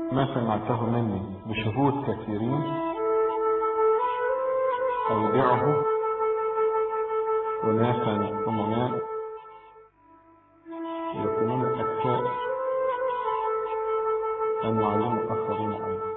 ما سمعته مني بشهود كثيرين أودعه أناسا أمناء يكونون الأكفاء أن يعلموا آخرين أيضا.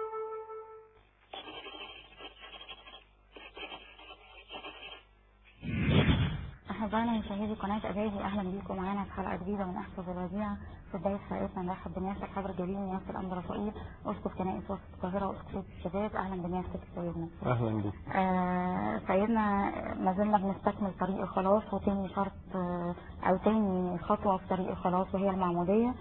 أحبائنا مشاهدي قناة أجايبي، أهلا بيكم معانا في حلقة جديدة من أحفظ الوديعة. في بداية حلقتنا نرحب بنيافة الحبر الجليل نيافة الأنبا رفائيل أسقف كنائس وسط القاهرة وأسقف الشباب. أهلا بنيافتك سيدنا. أهلا بك. سيدنا ما زلنا بنستكمل طريق الخلاص، وتاني شرط أو تاني خطوة في طريق الخلاص وهي المعمودية.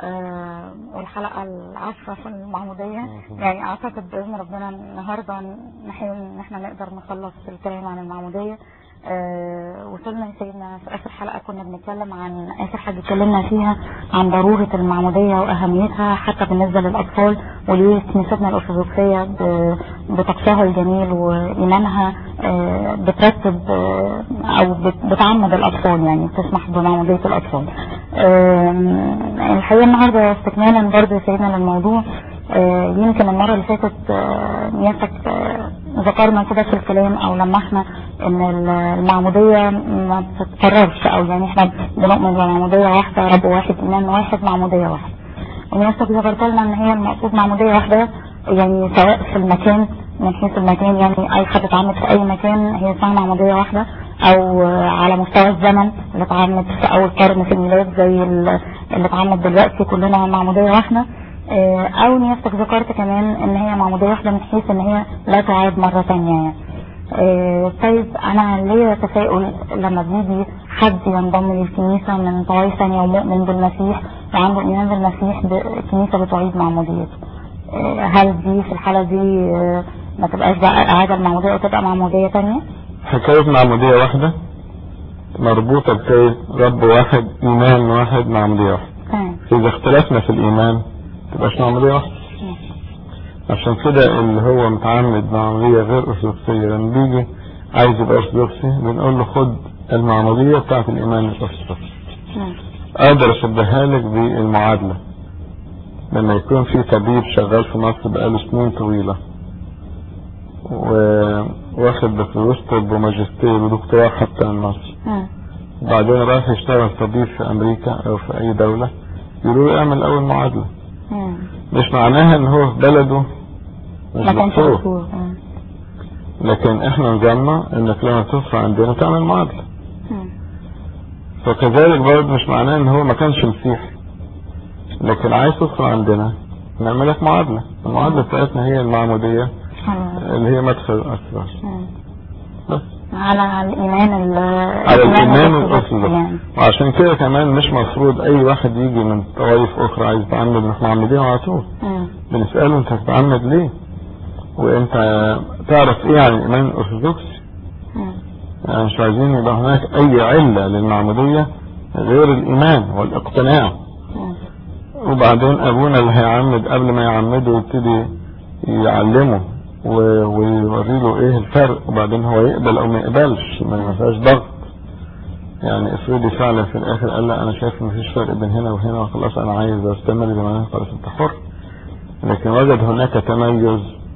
والحلقة 10 في المعمودية. يعني أعتقد بإذن ربنا النهاردة نحاول إن احنا نقدر نخلص الكلام عن المعمودية. وصلنا سيدنا في آخر حلقة كنا بنتكلم عن آخر حاجة اتكلمنا فيها عن ضرورة المعمودية وأهميتها حتى بالنسبة للأطفال، وليه كنيستنا الأرثوذكسية بطقسها الجميل وإيمانها بترتب أو بتعمد الأطفال، يعني بتسمح بمعمودية الأطفال. الحقيقة النهاردة استكمالا برضه سيدنا للموضوع. يمكن المرة اللي فاتت نيافتك ذكرنا كده في الكلام او لمحنا ان المعمودية ما بتتكررش، او يعني احنا بنؤمن بمعمودية واحدة، رب واحد، ايمان واحد، معمودية واحدة. ونيافتك ذكرت لنا ان هي المقصود معمودية واحدة، يعني سواء في المكان من حيث المكان، يعني اي حد اتعمد في اي مكان هي اسمها معمودية واحدة، او على مستوى الزمن اللي اتعمد في اول قرن في الميلاد زي اللي اتعمد دلوقتي كلنا معمودية واحدة. او نيافتك ذكرت كمان ان هي معمودية واحدة من حيث ان هي لا تعاد مرة تانية يعني. طيب انا ليه تساؤل لما بيجي حد ينضم للكنيسة من طوائف ثانية ومؤمن بالمسيح وعنده ايمان بالمسيح، الكنيسة بتعيد معموديته. هل دي في الحالة دي ما تبقاش بقى اعادة المعمودية وتبقى معمودية تانية؟ حكاية معمودية واحدة مربوطة بحكاية رب واحد، ايمان واحد، معمودية واحدة. اذا اختلفنا في الايمان تبقاش معمودية واحدة. عشان كده اللي هو متعمد معمودية غير أرثوذكسية لما بيجي عايز يبقى أرثوذكسي بنقول له خد المعمودية بتاعت الإيمان الأرثوذكسي. أقدر أشبهها لك بالمعادلة. لما يكون في طبيب شغال في مصر بقاله سنين طويلة واخد بكالوريوس طب وماجستير ودكتوراه حتى من مصر، بعدين راح يشتغل طبيب في أمريكا أو في أي دولة، يقولوا له اعمل أول معادلة. مش معناها ان هو في بلده مش دكتور، لكن احنا نظامنا انك لما تدخل عندنا تعمل معادلة. فكذلك برضه مش معناه ان هو ما كانش مسيحي، لكن عايز تدخل عندنا نعمل لك معادلة. المعادلة بتاعتنا هي المعمودية اللي هي مدخل الاسرار بس على الإيمان الأرثوذكسي يعني. وعشان كده كمان مش مفروض أي واحد يجي من طوائف أخرى عايز يتعمد نحن معمدين على طول. بنسأله أنت تتعمد ليه؟ وأنت تعرف إيه عن الإيمان الأرثوذكسي؟ يعني مش عايزين يبقى هناك أي علة للمعمودية غير الإيمان والاقتناع. وبعدين أبونا اللي هيعمد قبل ما يعمده يبتدي يعلمه ويوري له ايه الفرق، وبعدين هو يقبل او ما يقبلش، ما فيهاش ضغط. يعني افرضي فعلا في الاخر قال لا انا شايف ان مفيش فرق بين هنا وهنا وخلاص انا عايز استمر زي ما انا، خلاص انت حر. لكن وجد هناك تميز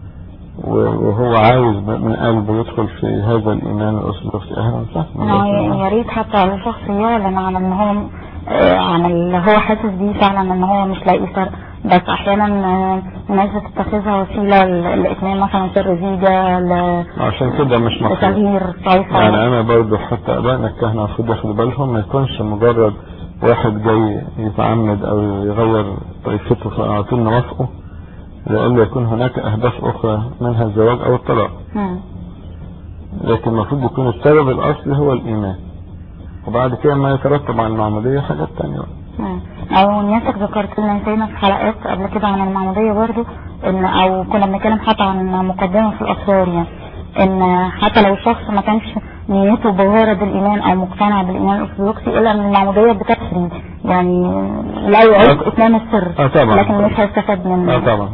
وهو عايز من قلبه يدخل في هذا الايمان الارثوذكسي، اهلا وسهلا. يا ريت حتى على شخص يعلن عن ان هو عن اللي هو حاسس بيه فعلا ان هو مش لاقي فرق، بس احيانا الناس بتتخذها وسيله لاتمام مثلا سر زيجه عشان كده مش مفروض تغيير طائفه. يعني انا برضو حتى ابائنا الكهنه المفروض ياخدوا بالهم ما يكونش مجرد واحد جاي يتعمد او يغير طائفته فعلى طول نوافقه، لألا يكون هناك اهداف اخرى منها الزواج او الطلاق. لكن المفروض يكون السبب الاصلي هو الايمان، وبعد كده ما يترتب على المعمودية حاجات تانية. او نياتك ذكرت لنا سيدنا في حلقات قبل كده عن المعمودية برضو، ان او كنا بنتكلم حتى عن مقدمة في الاسرار، يعني ان حتى لو الشخص ما كانش نيته بغير بالايمان او مقتنع بالايمان الارثوذكسي، الا ان المعمودية بتفري يعني لا يعيد اتمام السر. لكن مش هيستفاد منه. طبعا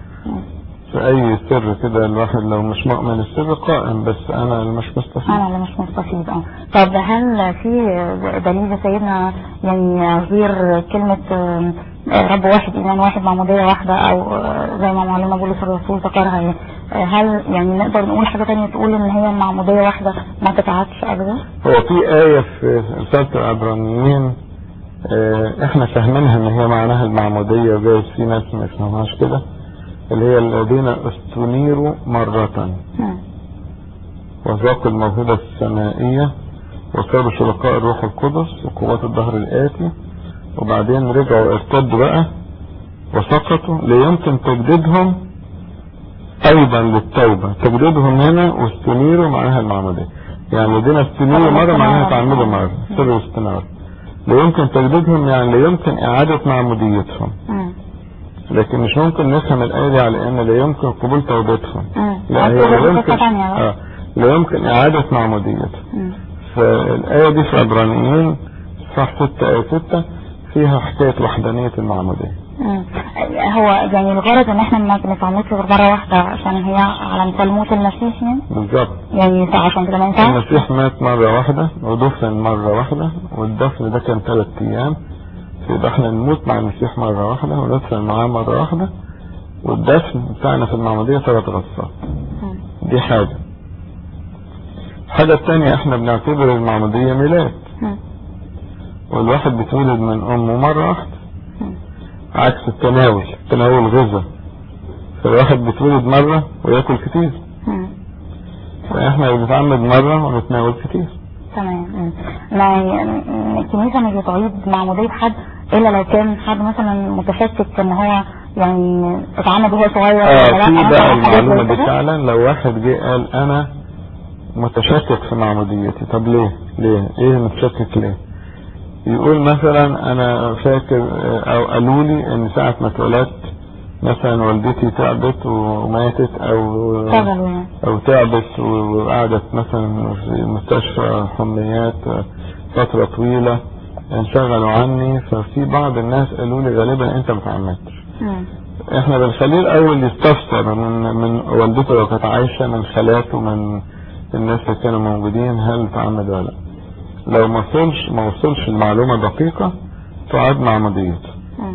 في اي سر كده الواحد لو مش مؤمن السر قائم، بس انا اللي مش مستفيد. طب هل في دليل سيدنا يعني غير كلمة رب واحد ايمان واحد معمودية واحدة، او زي ما معلمنا بولس الرسول ذكرها، هل يعني نقدر نقول حاجة تانية تقول ان هي معمودية واحدة ما تتعادش ابدا؟ هو في آية في رسالة العبرانيين احنا فاهمينها ان هي معناها المعمودية، وجايز في ناس ما يفهمهاش كده، اللي هي الذين استنيروا مرة وذاقوا الموهبة السمائية وصاروا شركاء الروح القدس وقوات الظهر الآتي، وبعدين رجعوا ارتدوا بقى وسقطوا ليمكن تجديدهم ايضا للتوبة. تجديدهم هنا واستنيروا معناها المعمودية، يعني الذين استنيروا مرة معناها تعمدوا مرة، سر الاستنار. ليمكن تجديدهم يعني ليمكن اعادة معموديتهم، لكن مش ممكن نفهم الآية دي على ان لا يمكن قبول توبتهم، لا هي لا يمكن اعادة معموديتهم. فالآية دي في عبرانيين صح 6 آية 6 فيها حكاية وحدانية المعمودية. هو يعني الغرض ان احنا ما بنتعمدش غير مرة واحدة عشان هي على مثال موت المسيح يعني بالظبط، يعني عشان كده ما ينفعش. المسيح مات مرة واحدة ودفن مرة واحدة، والدفن ده كان 3 أيام، فيبقى احنا نموت مع المسيح مرة واحدة وندفن معاه مرة واحدة، والدفن بتاعنا في المعمودية 3 غصات. دي حاجة. الحاجة الثانية احنا بنعتبر المعمودية ميلاد، والواحد بيتولد من امه مرة واحدة، عكس التناول غذاء، فالواحد بيتولد مرة ويأكل كتير، فاحنا بنتعمد مرة ونتناول كتير. تمام. الكنيسة مش بتعيد معمودية حد الا لو كان حد مثلا متشكك ان هو يعني اتعمد وهو صغير. في بقى المعلومة دي فعلا، لو واحد جه قال انا متشكك في معموديتي، طب ليه ايه متشكك ليه؟ يقول مثلا انا فاكر او قالوا لي ان ساعة ما اتولدت مثلا والدتي تعبت وماتت او تعبت وقعدت مثلا في مستشفى حميات فترة طويلة، انشغلوا عني، ففي بعض الناس قالوا لي غالبا انت متعمدتش. احنا بنخليه الاول يستفسر من والدته لو كانت عايشة، من خالاته، من الناس اللي كانوا موجودين، هل تعمد ولا لا. لو ما وصلش المعلومة دقيقة تعاد معموديته.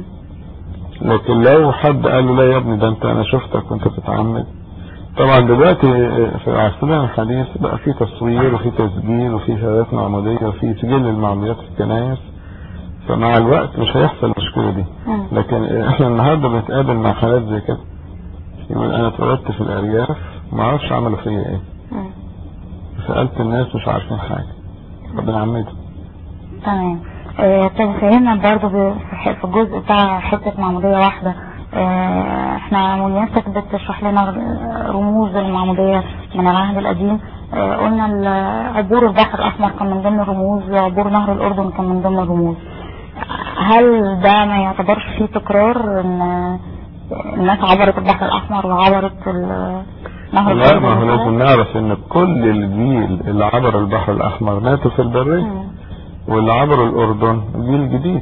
لكن لو حد قال له لا يا ابني ده انا شفتك وانت بتتعمد. طبعا دلوقتي في عصرنا الحديث بقى في تصوير وفي تسجيل وفي شهادات معمودية وفي سجل المعموديات في الكنائس، فمع الوقت مش هيحصل المشكلة دي. لكن احنا النهاردة بنتقابل مع حالات زي كده، يقول انا اتولدت في الارياف ما اعرفش عملوا فيا ايه، سألت الناس مش عارفين حاجة، ربنا عمده. تمام. طيب فهمنا برضو في الجزء بتاع حتة معمودية واحدة، احنا منيتك بتشرح لنا رموز المعمودية من العهد القديم. قلنا عبور البحر الأحمر كان من ضمن الرموز، وعبور نهر الأردن كان من ضمن الرموز. هل ده ما يعتبرش فيه تكرار ان الناس عبرت البحر الأحمر وعبرت نهر الأردن؟ لا، ما هو لازم نعرف ان كل الجيل اللي عبر البحر الأحمر ماتوا في البرية، واللي عبر الأردن جيل جديد،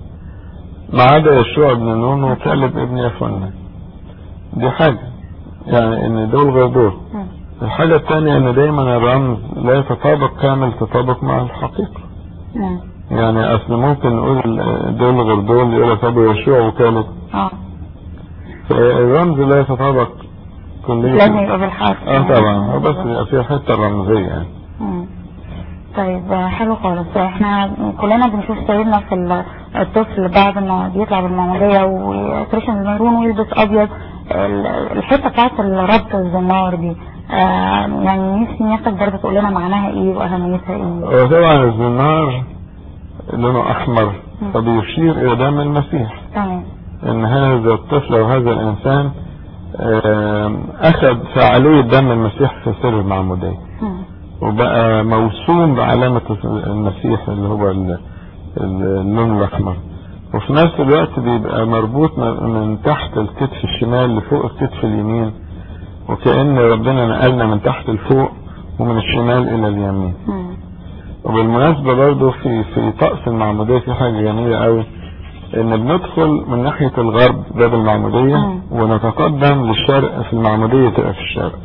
ما عدا يشوع بن نون وكالب ابن يفنة. دي حاجة، يعني ان دول غير دول. الحاجة الثانية ان دايما الرمز لا يتطابق كامل تطابق مع الحقيقة. يعني اصل ممكن نقول دول غير دول، يقول لك ابو يشوع وكالب، فالرمز لا يتطابق كليا، لازم يبقى بالحرف. طبعا، هو بس يبقى فيها حتة رمزية يعني. طيب حلو خالص. احنا كلنا بنشوف سيدنا في الطفل بعد ما بيطلع بالمعمودية ويترشم الميرون ويلبس ابيض، الحتة بتاعت ربط الزنار دي، يعني نفسك برضه تقول لنا معناها ايه واهميتها ايه؟ طبعا الزنار لونه احمر فبيشير الى دم المسيح. تمام. ان هذا الطفل وهذا الانسان اخذ فعالية دم المسيح في سر المعمودية، وبقى موسوم بعلامة المسيح اللي هو اللون الاحمر، وفي نفس الوقت بيبقى مربوط من تحت الكتف الشمال لفوق الكتف اليمين، وكأن ربنا نقلنا من تحت لفوق ومن الشمال الى اليمين. وبالمناسبة برضو في طقس المعمودية في حاجة جميلة قوي، ان بندخل من ناحية الغرب باب المعمودية ونتقدم للشرق في المعمودية تبقى في الشرق.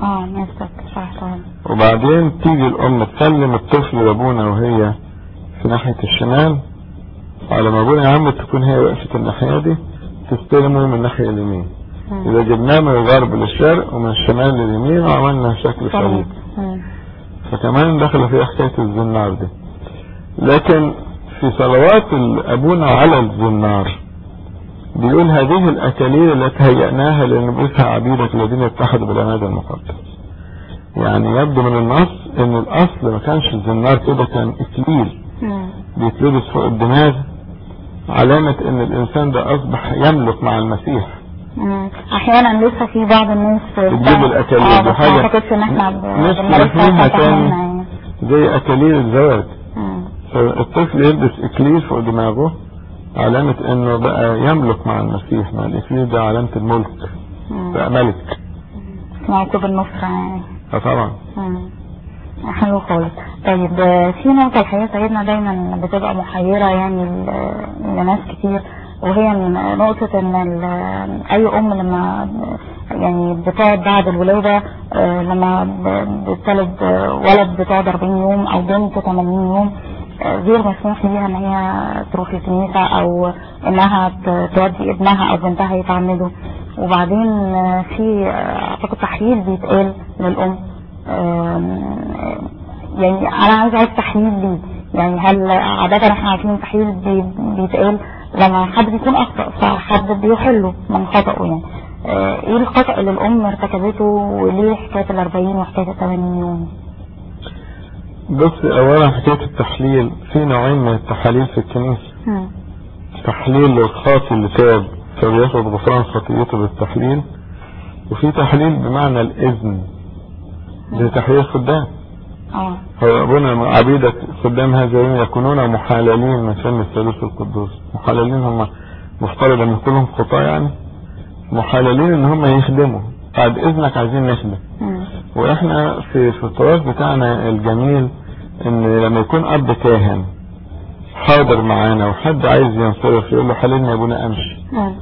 وبعدين تيجي الام تسلم الطفل لابونا وهي في ناحية الشمال، على ما ابونا يعمد تكون هي وقفت الناحية دي، تستلمه من الناحية اليمين. إذا جبناه من الغرب للشرق ومن الشمال لليمين وعملنا شكل شريط. فكمان دخل في حكاية الزنار دي. لكن في صلوات أبونا على الزنار بيقول هذه الأكاليل التي هيأناها لنبوسها عبيدك الذين اتحدوا بالعماد المقدس. يعني يبدو من النص ان الاصل ما كانش الزنار كده، كان اكليل بيتلبس فوق الدماغ، علامة ان الانسان ده اصبح يملك مع المسيح. احيانا لسه في بعض الناس بتجيب الاكاليل دي حاجة مش مفهومها تاني زي اكاليل الزواج. فالطفل يلبس اكليل فوق دماغه علامة انه بقى يملك مع المسيح. مع الاكليل ده علامة الملك، بقى ملك. موكب النصرة يعني. طبعا. حلو خالص. طيب في نقطة الحقيقة سيدنا دايما بتبقى محيرة يعني لناس كتير، وهي نقطة ان اي ام لما يعني بتقعد بعد الولادة، لما بتولد ولد بتقعد 40 يوم او بنت 80 يوم غير مسموح ليها ان هي تروح الكنيسة او انها تودي ابنها او بنتها يتعمدوا. وبعدين في اعتقد تحليل بيتقال للام، يعني انا عايزه اعرف تحليل ليه. يعني هل عادة احنا عارفين تحليل بيتقال لما حد بيكون اخطأ فحد بيحله من خطأه، يعني ايه الخطأ اللي الام ارتكبته وليه حكاية 40 وحكاية 80 يوم؟ بص، اولا حكاية التحليل في نوعين من التحاليل في الكنيسة. تحليل للخاطي اللي تاب فبياخد غفران خطيته بالتحليل، وفي تحليل بمعنى الاذن زي تحليل الخدام. هو ابونا عبيدك خدام هذا اليوم يكونون محللين من فم الثالوث القدوس. محللين هم مفترض ان كلهم خطاة، يعني محللين ان هم يخدموا بعد اذنك عايزين نخدم. واحنا في التراث بتاعنا الجميل ان لما يكون اب كاهن حاضر معانا وحد عايز ينصرف يقول له حللني يا ابونا امشي،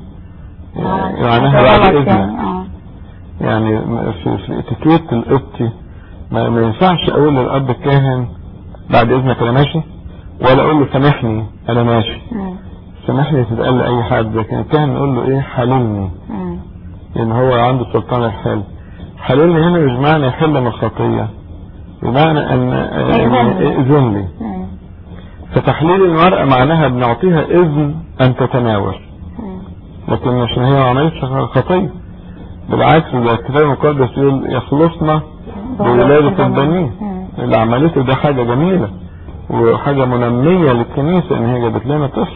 معناها بعد اذنك. يعني في اتيكيت القبطي ما ينفعش اقول للاب الكاهن بعد اذنك انا ماشي، ولا اقول له سامحني انا ماشي. سامحني تتقال لاي حد، لكن الكاهن يقول له ايه حللني، لان هو عنده سلطان الحل. حللني هنا مش معنى يحل من الخطيه، بمعنى ان اذن لي. فتحليل المرأة معناها بنعطيها اذن ان تتناول، لكن مش هي ما عملتش خطيه. بالعكس ده الكتاب المقدس يقول يخلصنا بولادة البنين. اللي عملته ده حاجة جميلة وحاجة منمية للكنيسة ان هي جابت لنا طفل.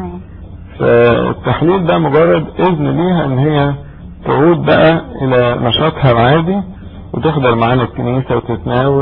فالتحليل ده مجرد اذن ليها ان هي تعود بقى الى نشاطها العادي وتحضر معانا الكنيسة وتتناول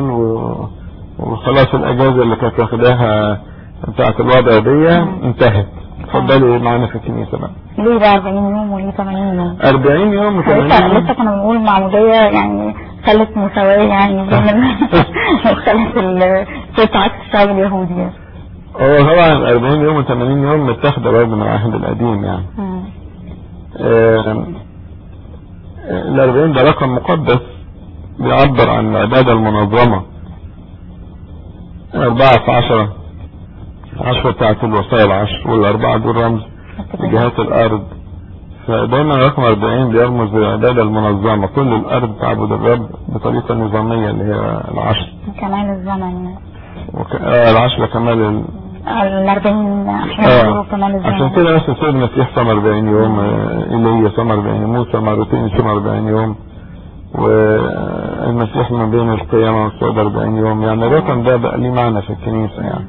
وخلاص الاجازة اللي كانت واخداها بتاعت الوضع دي انتهت. اتفضلي معانا في الكنيسة بقى. ليه بقى 40 يوم وليه 80 يوم؟ 40 يوم و80 يوم. لسه كنا بنقول المعمودية يعني خلت مساواة يعني بين وخلت الست عكس الشعب اليهودي. هو طبعا 40 يوم و80 يوم متاخده برضه من العهد القديم يعني. ال 40 ده رقم مقدس بيعبر عن العبادة المنظمة. 4 في 10 بتاعت الوصايا العشر، والأربعة دول رمز لجهات الأرض. فدايما رقم 40 بيرمز للعبادة المنظمة، كل الأرض تعبد الرب بطريقة نظامية اللي هي العشر. كمال الزمن. العشرة كمال 40 احيانا كمال الزمن. عشان كده مثلا سيد المسيح صام 40 يوم، إيليا صام 40 يوم، موسى مرتين صام 40 يوم، والمسيح ما بين القيامة والصعود 40 يوم. يعني الرقم ده بقى ليه معنى في الكنيسة يعني.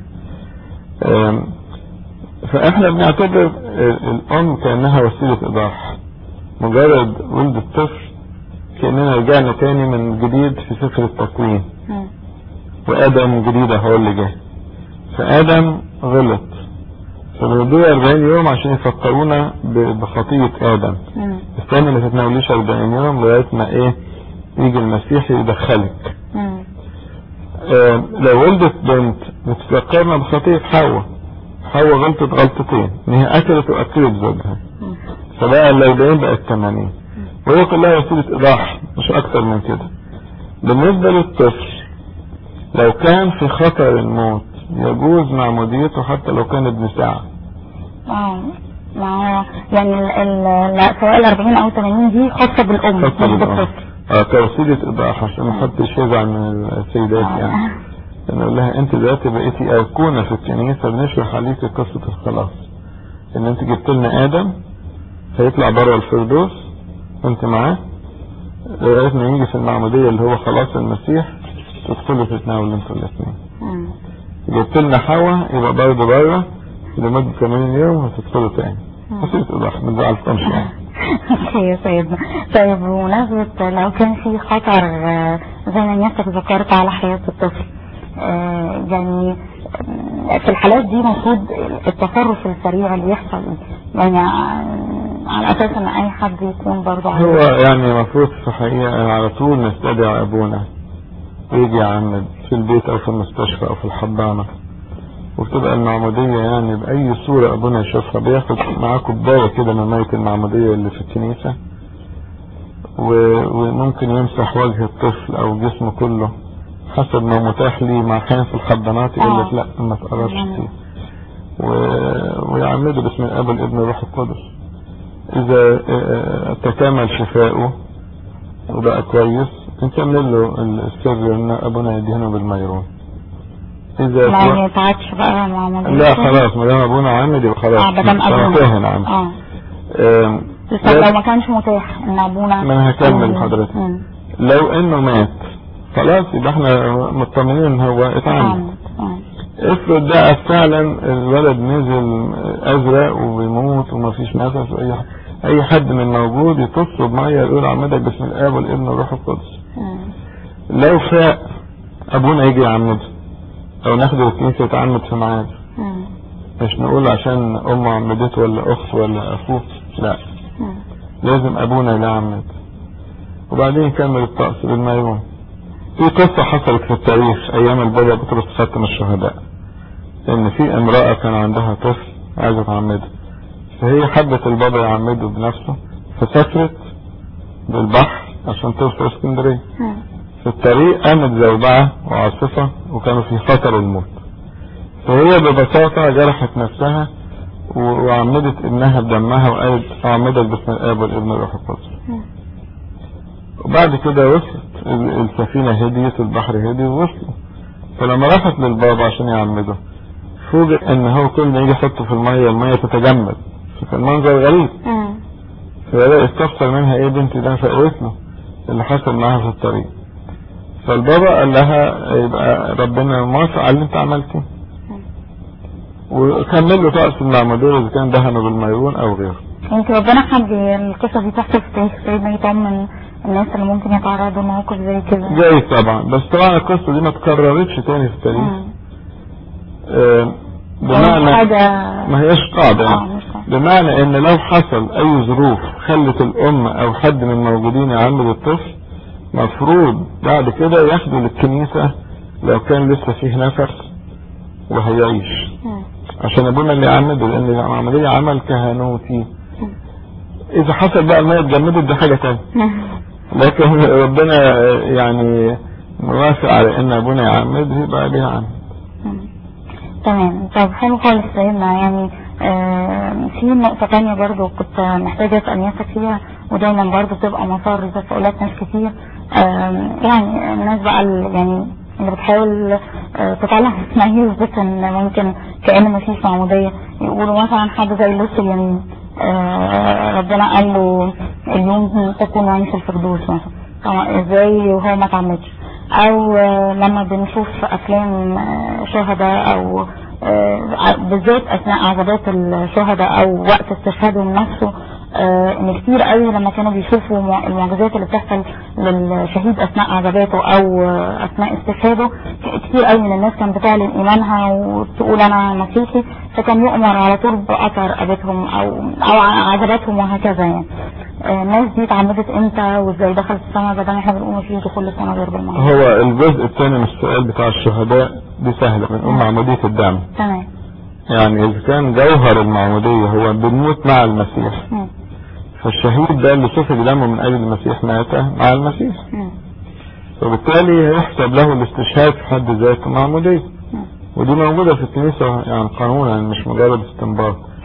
فاحنا بنعتبر الام كأنها وسيلة ايضاح. مجرد ولد الطفل كأننا رجعنا تاني من جديد في سفر التكوين، وادم جديد هو اللي جه. فادم غلط، فبندوا 40 يوم عشان يفكرونا بخطية ادم. استنى ما تتناوليش 40 يوم لغاية ما يجي المسيح يدخلك. لو ولدت بنت بتفكرنا بخطية حواء غلطت غلطتين، ان هي اكلت واكلت زوجها، فبقى ال40 بقت 80. وهي كلها وسيلة ايضاح مش اكتر من كده. بالنسبة للطفل لو كان في خطر الموت يجوز معموديته حتى لو كان ابن ساعة. ما هو يعني سواء 40 او 80 دي خاصة بالام مش بالطفل. كوسيلة ايضاح عشان ما حدش يزعل من السيدات يعني. نقول لها انت دلوقتي بقيتي ايقونة في الكنيسة، بنشرح عليك قصة الخلاص، ان انت جبت لنا ادم هيطلع بره الفردوس وانت معاه لغاية ما يجي في المعمودية اللي هو خلاص المسيح تدخلوا تتناولوا انتوا الاثنين. جبت لنا حواء يبقى برضه بره لمدة 80 يوم وتدخلوا تاني. وسيلة ايضاح ما تزعلكمش يعني. يا سيدنا. طيب بمناسبة لو كان في خطر زي ما نفسك ذكرت على حياة الطفل، يعني في الحالات دي المفروض التصرف السريع اللي يحصل يعني على اساس ان اي حد يكون برضه هو يعني المفروض في حقيقة على طول نستدعي ابونا ويجي يعمد في البيت او في المستشفى او في الحضانة، وبتبقى المعمودية يعني بأي صورة أبونا يشوفها، بياخد معاه كوباية كده من مية المعمودية اللي في الكنيسة وممكن يمسح وجه الطفل أو جسمه كله حسب ما متاح لي. مع حين في الحضانات يقول لك لا ما تقربش فيه، ويعمده باسم الأب والابن والروح القدس. إذا تكامل شفائه وبقى كويس نكمل له السر إن أبونا يدهنه بالميرون. إذا ما يتعادش بقى معمودية لا خلاص ما دام أبونا عمد يبقى خلاص بدم أبونا لو ما كانش متاح إن أبونا ما أنا هكمل حضرتك. لو إنه مات خلاص يبقى احنا مطمئنين إن هو اتعمد. افرض ده فعلا الولد نزل أزرق وبيموت وما فيش نفس، أي حد من موجود يتصل بمية يقول عمدك باسم الآب والابن والروح القدس. لو فاق أبونا يجي يعمده او ناخده الكنيسة يتعمد في ميعاد، مش نقول عشان امه عمدته ولا اخت ولا اخوه، لا لازم ابونا اللي يعمد وبعدين يكمل الطقس بالميرون. في قصة حصلت في التاريخ ايام البابا بطرس خاتم الشهداء، ان في امرأة كان عندها طفل عايزة تعمده، فهي حبت البابا يعمده بنفسه فسافرت بالبحر عشان توصل اسكندرية. في الطريق قامت زوبعة وعاصفة وكانوا في خطر الموت، فهي ببساطة جرحت نفسها وعمدت ابنها بدمها وقالت اعمدك باسم الاب والابن والروح القدس. وبعد كده وصلت السفينة هديت والبحر هدي ووصلوا، فلما راحت للبابا عشان يعمده فوجئ ان هو كل ما يجي يحطه في المية تتجمد، فكان منظر غريب. فبدأ يستفسر منها ايه بنتي ده، فقالت له اللي حصل معاها في الطريق. فالبابا قال لها يبقى ربنا موافق على اللي انت عملته، وكمل له طقس المعمودية اذا كان دهنه بالميرون او غيره. يمكن ربنا حب القصة دي تحصل في تاريخ سيدنا يطمن الناس اللي ممكن يتعرضوا لمواقف زي كده. جاي طبعا، بس طبعا القصة دي ما تكررتش تاني في التاريخ. بمعنى ما هيش قاعدة يعني. بمعنى ان لو حصل اي ظروف خلت الام او حد من الموجودين يعمد الطفل، مفروض بعد كده ياخدوا للكنيسة لو كان لسه فيه نفس وهيعيش، عشان ابونا اللي يعمده، لان العملية عمل كهنوتي. اذا حصل بقى المية اتجمدت دي حاجة تانية، لكن ربنا يعني موافق على ان ابونا يعمده يبقى ليه عمد. تمام. طب حلو خالص سيدنا. يعني في نقطة تانية برضو كنت محتاجة اسأل نفسك فيها، ودايما برضو بتبقى مسار تساؤلات ناس كتير. يعني الناس بقى يعني اللي بتحاول تطلع اسمها يثبت ان ممكن كأن مفيش معمودية، يقولوا مثلا حد زي لص اليمين ربنا قال له اليوم تكون عين في الفردوس مثلا، طبعا ازاي وهو ما تعمدش؟ او لما بنشوف افلام شهداء او بالذات اثناء عذابات الشهداء او وقت استشهادهم نفسه، ان كتير قوي لما كانوا بيشوفوا المعجزات اللي بتحصل للشهيد اثناء عذاباته او اثناء استشهاده، كتير قوي من الناس كانت بتعلن ايمانها وتقول انا مسيحي، فكان يؤمر على طول بقطع رقبتهم او عذاباتهم وهكذا. يعني الناس دي اتعمدت امتى وازاي دخلت السماء بدل احنا بنقول مفيش دخول السماء غير بالمعمودية؟ هو الجزء الثاني من السؤال بتاع الشهداء دي سهلة من معمودية الدم. تمام. يعني اذا كان جوهر المعمودية هو بنموت مع المسيح، فالشهيد ده اللي سفك دمه من اجل المسيح مات مع المسيح، وبالتالي يحسب له الاستشهاد في حد ذاته معمودية، ودي موجودة في الكنيسة يعني قانونا مش مجرد استنباط.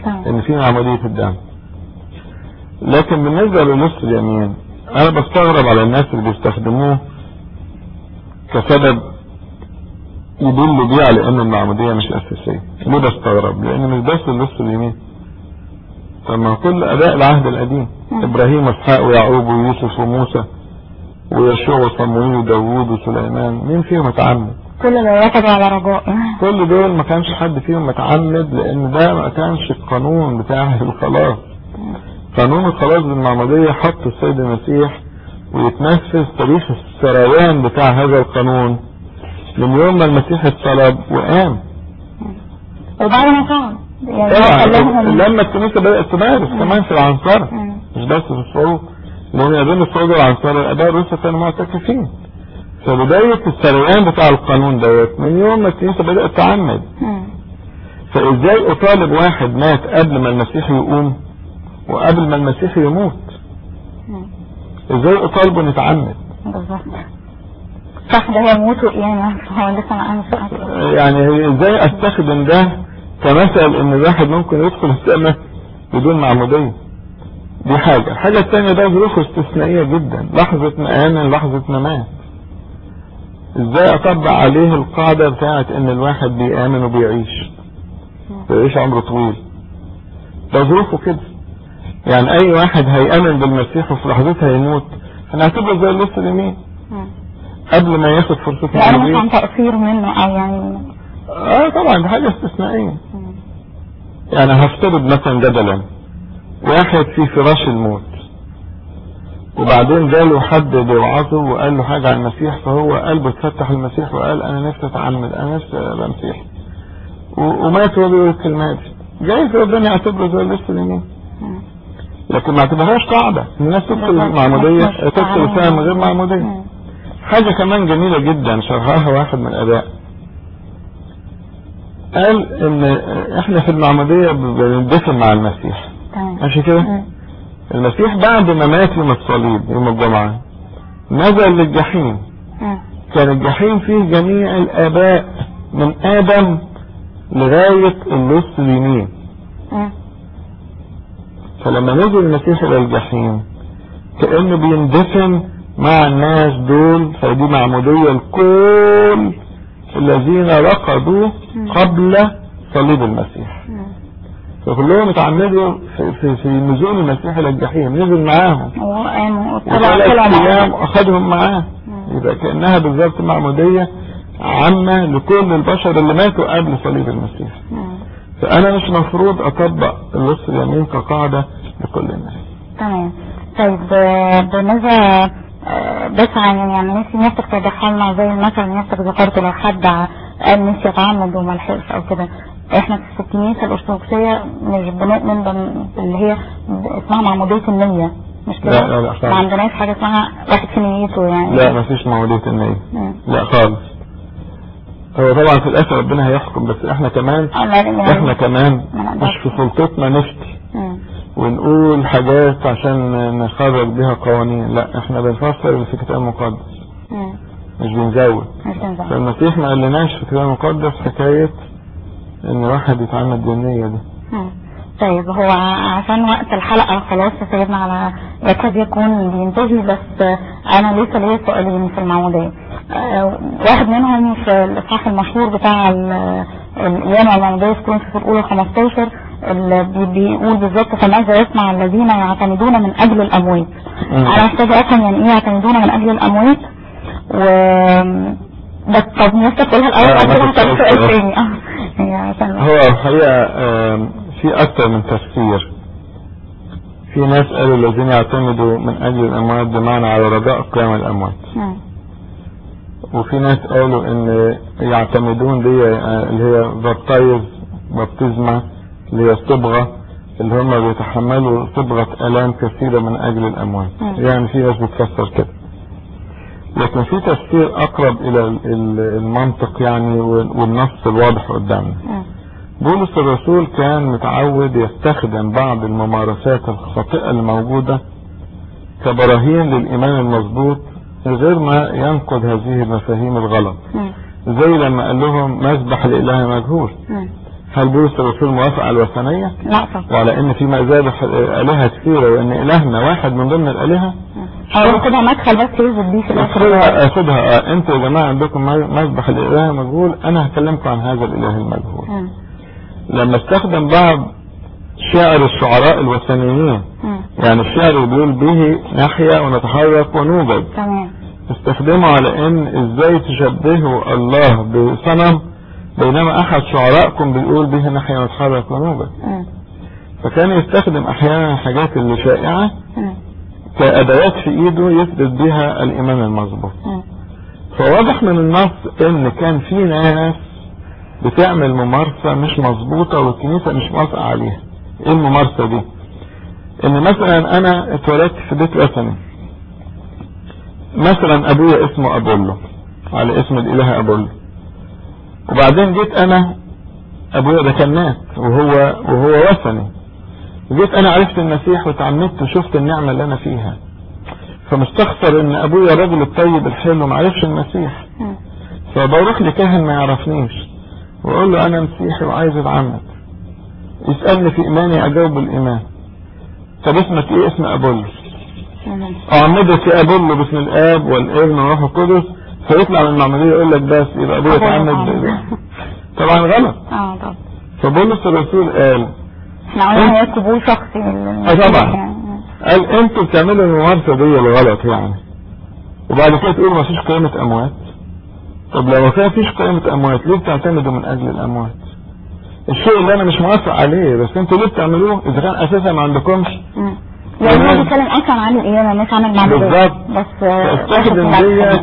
ان في معمودية الدم. لكن بالنسبة للص اليمين انا بستغرب على الناس اللي بيستخدموه كسبب يدل بيه على ان المعمودية مش اساسية. ليه بستغرب؟ لان مش بس اللص اليمين، طب ما كل اباء العهد القديم ابراهيم واسحاق ويعقوب ويوسف وموسى ويشوع وصموئيل وداوود وسليمان، مين فيهم اتعمد؟ كل اللي ركضوا على رجاء. كل دول ما كانش حد فيهم متعمد، لان ده ما كانش القانون بتاع الخلاص. قانون الخلاص بالمعمودية حط السيد المسيح ويتنفذ تاريخ السريان بتاع هذا القانون من يوم ما المسيح اتصلب وقام. وبعد ما قام يعني لما الكنيسة بدأت تمارس كمان في العنصرة، مش بس في الصعود، لان بين الصعود والعنصرة الاباء الرسل كانوا معتكفين. فبداية السريان بتاع القانون دوت من يوم ما الكنيسة بدأت تعمد. فازاي اطالب واحد مات قبل ما المسيح يقوم وقبل ما المسيح يموت؟ ازاي اطالبه نتعمد؟ بالظبط صح، ده يموت وقيامة. هو لسه معانا يعني ازاي استخدم ده كمثل ان الواحد ممكن يدخل السماء بدون معمودية؟ دي حاجة الثانية ده ظروف استثنائية جدا، لحظة ما آمن لحظة ما مات. ازاي اطبق عليه القاعدة بتاعت ان الواحد بيآمن وبيعيش عمره طويل؟ ده ظروفه كده. يعني اي واحد هيآمن بالمسيح وفي لحظتها يموت هنعتبره زي اللص اليمين قبل ما ياخد فرصته. لا مش عن تأثير منه او يعني طبعا دي حاجة استثنائية. يعني هفترض مثلا جدلا واحد في فراش الموت وبعدين جاله حد بيوعظه وقال له حاجة عن المسيح، فهو قلبه اتفتح المسيح وقال انا نفسي اتعمد، انا نفسي ابقى مسيحي، ومات وهو بيقول الكلمات دي، جاي في ربنا يعتبره زي اللص اليمين. لكن ما اعتبرهاش قاعدة الناس تدخل معمودية تدخل فيها من غير معمودية. حاجة كمان جميلة جدا شرحها واحد من الاباء، قال ان احنا في المعمودية بندفن مع المسيح، ماشي كده؟ المسيح بعد ما مات يوم الصليب يوم الجمعة نزل للجحيم. كان الجحيم فيه جميع الاباء من ادم لغاية اللص اليمين. فلما نزل المسيح الى الجحيم كأنه بيندفن مع الناس دول، فدي معمودية لكل الذين رقدوا قبل صليب المسيح. فكلهم اتعمدوا في نزول المسيح الى الجحيم، نزل معاهم وثلاث ايام اخذهم معاه. يبقى كأنها بالظبط معمودية عامة لكل البشر اللي ماتوا قبل صليب المسيح. فانا مش مفروض اطبق اللص اليمين كقاعدة لكل الناس. تمام. طيب بالنسبة بس يعني نفسك تدخلنا زي مثلا نفسك ذكرت لو حد قال نفسي يتعمد وما لحقش او كده. احنا في الكنيسة الارثوذكسية مش بنؤمن اللي هي اسمها معمودية النية، مش كده؟ لا ما عندناش حاجة اسمها واحد في نيته يعني. لا ما فيش معمودية النية. لا خالص. هو طبعا في الاخر ربنا هيحكم، بس احنا كمان مش في سلطتنا نفتي ونقول حاجات عشان نخرج بها قوانين. لا احنا بنفسر اللي في الكتاب المقدس مش بنزود. فالمسيح ما قالناش في الكتاب المقدس حكاية ان واحد يتعمد بالنية دي. طيب هو عشان وقت الحلقة خلاص سيبنا على يكاد يكون بينتهي، بس انا لسه ليا سؤالين في المعمودية. واحد منهم في الاصحاح المشهور بتاع الايام المعمودية في كورنثوس الاولى 15 اللي بيقول بالظبط فماذا يسمع الذين يعتمدون من اجل الاموات. انا محتاجة افهم يعني ايه يعتمدون من اجل الاموات، بس طب نفسك تقولها الاول بعد كده هتعمل سؤال تاني. هو الحقيقة في اكتر من تفسير. في ناس قالوا الذين يعتمدوا من اجل الاموات بمعنى على رجاء قيام الاموات. وفي ناس قالوا ان يعتمدون دي اللي هي بابتزما اللي هي الصبغة، اللي هم بيتحملوا صبغة الام كثيرة من اجل الاموات. يعني في ناس بتفسر كده، لكن في تفسير اقرب الى المنطق يعني والنص الواضح قدامنا. بولس الرسول كان متعود يستخدم بعض الممارسات الخاطئة الموجودة كبراهين للإيمان المضبوط من غير ما ينقض هذه المفاهيم الغلط. زي لما قال لهم مذبح لإله مجهول، هل بولس الرسول موافق على الوثنية؟ لا طبعا. وعلى ان في مذابح آلهة كثيرة وان الهنا واحد من ضمن الآلهة؟ هو كده مدخل بس يثبت بيه في الاخر. اخدها انتوا يا جماعة عندكم مذبح الاله مجهول، انا هكلمكم عن هذا الاله المجهول. لما استخدم بعض شعر الشعراء الوثنيين، يعني الشعر اللي بيقول به نحيا ونتحرك ونوجد، تمام، استخدموا على ان ازاي تشبهوا الله بصنم بينما احد شعراءكم بيقول به نحيا ونتحرك ونوجد. فكان يستخدم احيانا الحاجات اللي شائعة كأدوات في ايده يثبت بها الايمان المظبوط. فواضح من النص ان كان في ناس بتعمل ممارسة مش مظبوطة والكنيسة مش موافقة عليها. ايه الممارسة دي؟ ان مثلا انا اتولدت في بيت وثني، مثلا ابويا اسمه ابولو على اسم الاله ابولو، وبعدين جيت انا ابويا ده كان مات وهو وثني، جيت انا عرفت المسيح وتعمدت وشفت النعمة اللي انا فيها، فمستخسر ان ابويا الراجل الطيب الحلو ما عرفش المسيح، فبروح لكاهن ما يعرفنيش واقول له انا مسيحي وعايز اتعمد، يسألني في ايماني اجاوب الايمان. طب اسمك ايه؟ اسم ابولو. اعمدك يا ابولو باسم الاب والابن والروح القدس، فيطلع من المعمودية يقول لك بس يبقى ابويا اتعمد. طبعا غلط. طبعا. فبولس الرسول قال احنا قلنا هي قبول شخصي. طبعا. قال انتوا بتعملوا الممارسة دي الغلط يعني، وبعد كده تقولوا ما فيش قيامة اموات. طب لو ما فيش قيامة اموات ليه بتعتمدوا من اجل الاموات؟ الشيء اللي انا مش موافق عليه بس انتوا ليه بتعملوه اذا كان اساسا ما عندكمش؟ يعني هو بيتكلم اصلا عن القيامة مش عن المعمودية. بالظبط. بس استخدم دي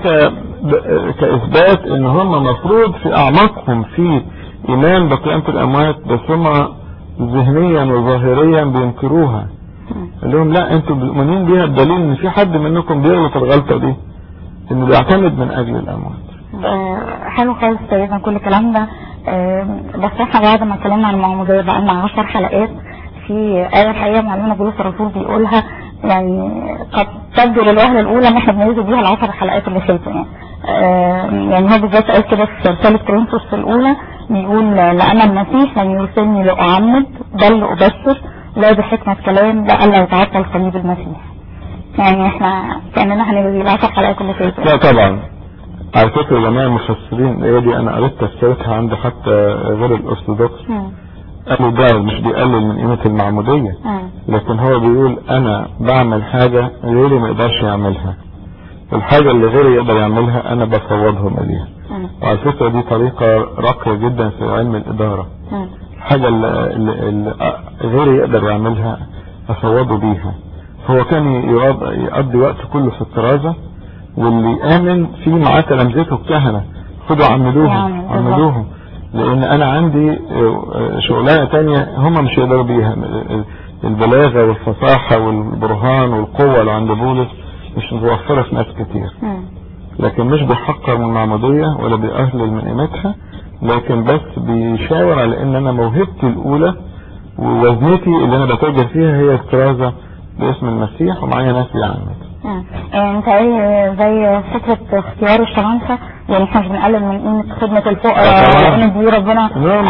كاثبات ان هم مفروض في اعماقهم في ايمان بقيامة الاموات، بس هم ذهنيا وظاهريا بينكروها. قال لهم لا انتوا مؤمنين بيها بدليل ان في حد منكم بيغلط الغلطة دي انه بيعتمد من اجل الاموات. حلو خالص سيدنا كل الكلام ده. بس احنا بعد ما اتكلمنا عن المعمودية بقى لنا 10 حلقات في آية الحقيقة معلومة بولس الرسول بيقولها، يعني قد تبدو للوهلة الأولى ان احنا بننزل بيها ال10 حلقات اللي فاتوا يعني هو بالذات قال كده في رسالة كورنثوس الأولى بيقول لأن المسيح لم يرسلني لأعمد بل لأبشر لا بحكمة كلام لألا يتعطل صليب المسيح. يعني احنا كأننا هنلغي ال10 حلقات اللي فاتوا. لا طبعا. على فكرة يا جماعة المفسرين ايه دي انا قريت تفسيرها عند حتى غير الارثوذكس، قالوا ده مش بيقلل من قيمة المعمودية، لكن هو بيقول انا بعمل حاجة غيري ما يقدرش يعملها، الحاجة اللي غيري يقدر يعملها انا بفوضهم اليها. وعلى فكرة دي طريقة راقية جدا في علم الادارة. الحاجة اللي غيري يقدر يعملها افوضه بيها. هو كان يقضي وقت كله في الطرازة، واللي آمن فيه معاه تلامذته الكهنة خدوا عمدوهم لان انا عندي شغلانة تانية هم مش يقدروا بيها، البلاغة والفصاحة والبرهان والقوة اللي عند بولس مش متوفرة في ناس كتير، لكن مش بيحقر من المعمودية ولا بيقلل من قيمتها، لكن بس بيشاور على ان انا موهبتي الاولى ووزنتي اللي انا بتاجر فيها هي الكرازة باسم المسيح ومعايا ناس بيعمل. انت ايه زي فكرة اختيار الشمامسة، يعني احنا مش بنقلل من قيمة خدمة الفقراء لان دي ربنا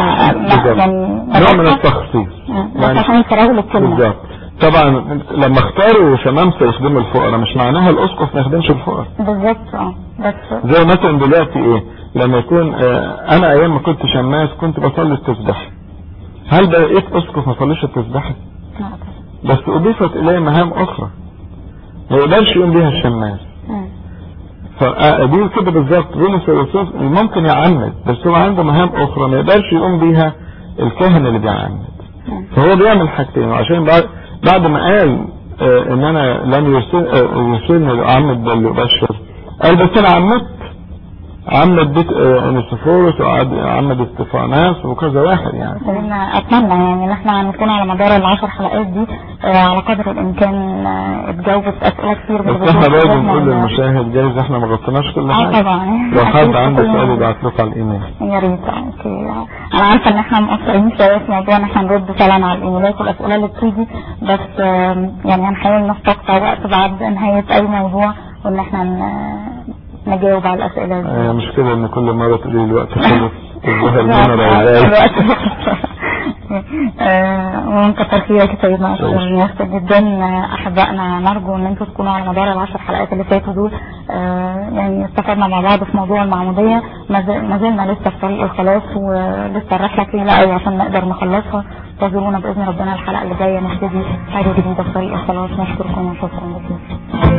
نوع من التخصيص يعني عشان يكرهوا للكلمة. بالظبط. طبعا لما اختاروا شمامسة يخدموا الفقراء مش معناها الاسقف ما يخدمش الفقراء. بالظبط. بس زي مثلا دلوقتي ايه لما يكون انا ايام ما كنت شماس كنت بصلي التسبيح، هل بقيت اسقف ما صليش التسبيح؟ بس اضيفت اليه مهام اخرى ما يقدرش يقوم بيها الشماس. فدي كده بالظبط بولس الرسول ممكن يعمد بس هو عنده مهام اخرى ما يقدرش يقوم بيها الكاهن اللي بيعمد، فهو بيعمل حاجتين. وعشان بعد ما قال ان انا لم يرسلني لأعمد بل لأبشر، قال بس انا عمد بيت نسفورس وعمد استفاناس وكذا واحد يعني. اتمنى يعني ان احنا نكون على مدار ال10 حلقات دي على قدر الامكان اتجاوبت اسئله كتير. بس احنا لازم نقول للمشاهد جايز احنا ما غطيناش كل حاجه. طبعا. لو حد عنده سؤال يبعت له على الايميل. يا ريت. اوكي انا عارفه ان احنا مقصرين شويه في موضوع ان احنا نرد فعلا على الايميلات والاسئله اللي بتيجي، بس يعني هنحاول نستقطع وقت بعد نهايه اي موضوع وان احنا نجاوب على الاسئله دي. مشكلة ان كل مرة تقولي الوقت خلص الظهر مننا. ومن كتر خيرك يا سيدنا، اشكر نفسك جدا. احبائنا نرجو ان انتم تكونوا على مدار ال10 حلقات اللي فاتوا دول يعني استفدنا مع بعض في موضوع المعمودية. ما زلنا لسه في طريق الخلاص، ولسه الرحلة طويلة قوي عشان نقدر نخلصها. انتظرونا باذن ربنا الحلقة اللي جاية نبتدي حاجة جديدة في طريق الخلاص. نشكركم وشكرا جزيلا.